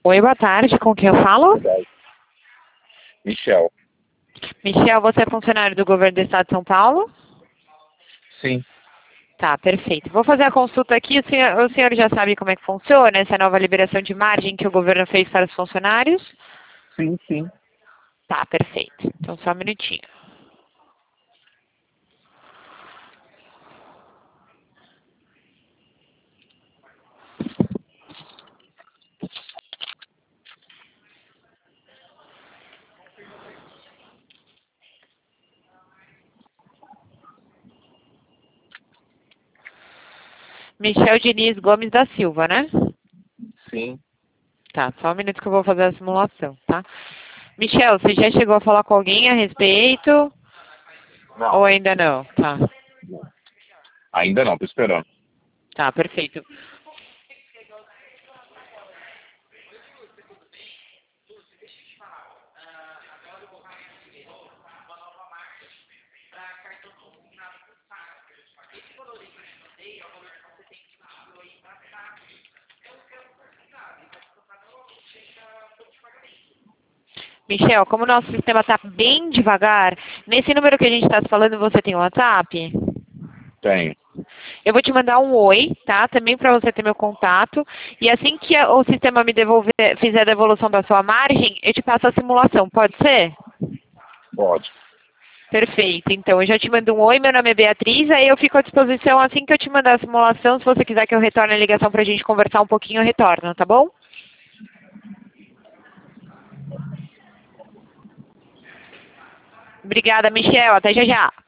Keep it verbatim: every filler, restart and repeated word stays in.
Oi, boa tarde, com quem eu falo? Verdade. Michel. Michel, você é funcionário do governo do estado de São Paulo? Sim, Tá, perfeito. Vou fazer a consulta aqui, o senhor, o senhor já sabe como é que funciona essa nova liberação de margem que o governo fez para os funcionários? sim, sim. Tá, perfeito. Então só um minutinho. Michel Diniz Gomes da Silva, né? Sim. Tá, só um minuto que eu vou fazer a simulação, tá? Michel, você já chegou a falar com alguém a respeito? Não, Ou ainda não? Tá, ainda não, tô esperando. tá, perfeito. Michel, como o nosso sistema está bem devagar, nesse número que a gente está falando, você tem o WhatsApp? Tenho. Eu vou te mandar um oi, tá? Também para você ter meu contato. E assim que a- o sistema me devolver, fizer a devolução da sua margem, eu te passo a simulação, pode ser? Pode. Perfeito. Então, eu já te mando um oi, meu nome é Beatriz, aí eu fico à disposição assim que eu te mandar a simulação. Se você quiser que eu retorne a ligação para a gente conversar um pouquinho, eu retorno, tá bom? Obrigada, Michel. Até já já.